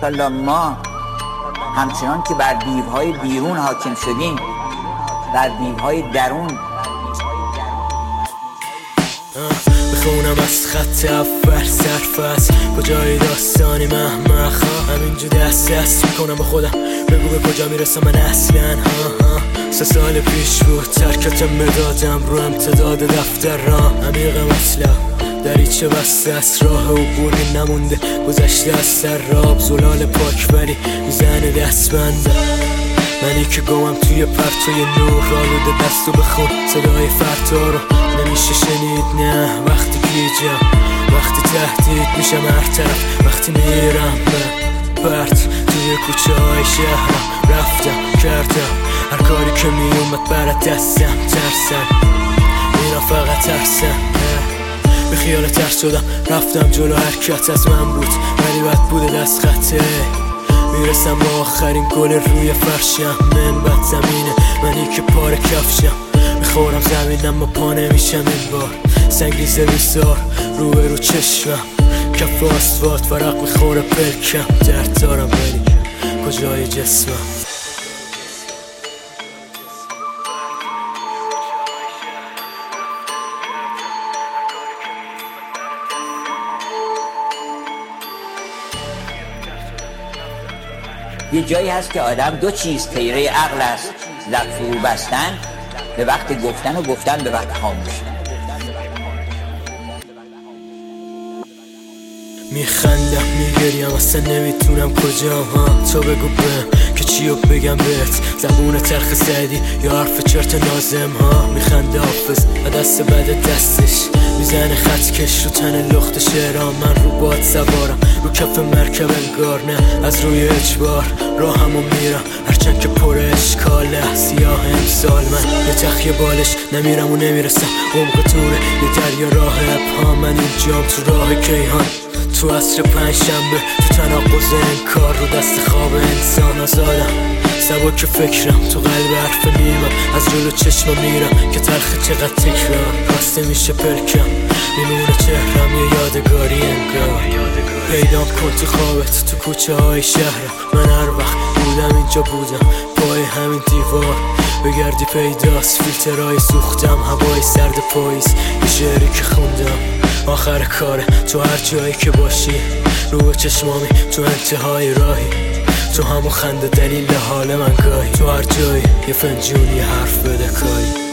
ماشاءالله ما همچنان که بر دیوهای بیرون حاکم شدیم بر دیوهای درون بخونم از خط اول سرفصل کجای داستانی محمخا همینجا دست میکنم به خودم بگو به کجا میرسم من اصلا 3 سال پیش بود ترکت مدادم رو امتداد دفتر رام عمیق مطلب دریچه بسته از راه عبوری نمونده گذشته از سر راب زلال پاک ولی میزنه دستبنده منی که گمم توی پرتوی نور آلوده دستو بخون صدای فردا رو نمیشه شنید نه وقتی گیجم وقتی تهدید میشم هر طرف وقتی میرم به برد توی کوچه های شهرم رفتم کردم هر کاری که میومد برات دستم ترسم اینا فقط ترسم به خیال ترس شدم رفتم جلو حرکت از من بود ولی بد بوده دست خطه میرسم با آخرین گل روی فرشم من بد زمینه منی که پاره کفشم میخورم زمین اما پا نمیشم این بار سنگ ریزه بیزار رو چشمم کف آسفالت ورق میخوره پلکم درد دارم ولی کجای جسمم یه جایی هست که آدم 2 چیز طیره عقل است لب فرو بستن به وقت گفتن و گفتن به وقت خاموش میخندم میگریم اصلا نمیتونم کجام تو بگو بهم که چیو بگم بهت زبون تلخ سعدی یا حرف چرت نازم میخنده حافظ و دست بعد دستش میزنه خط کش رو تن لخت شعرام من رو باد سوارم رو کف مرکب انگار نه از روی اجبار راهمو میرم هرچند که پر اشکاله سیاه امسال من یه تخیه بالش نمیرم و نمیرسم عمق توره یه دریا راه ابهام من اینجام تو راه کیهان تو عصر 5 شنبه تو تناقض انکار رو دست خواب انسان آزادم سبک فکرم تو قلب حرف نیمم از جلو چشم میرم که تلخ چقدر تکرار راسته میشه پلکم میمونه چهرم یه یادگاری انگار پیدام کن تو خوابت تو کوچه های شهرم من هر وقت بودم اینجا بودم پای همین دیوار بگردی پیداست فیلترهای سوختم هوای سرد پاییز یه شعری که خوندم آخر کاره تو هر جایی که باشی رو چشمامی تو انتهای راهی تو همون خنده دلیل حال من گاهی تو هر جایی یه فنجونی حرف بده کاری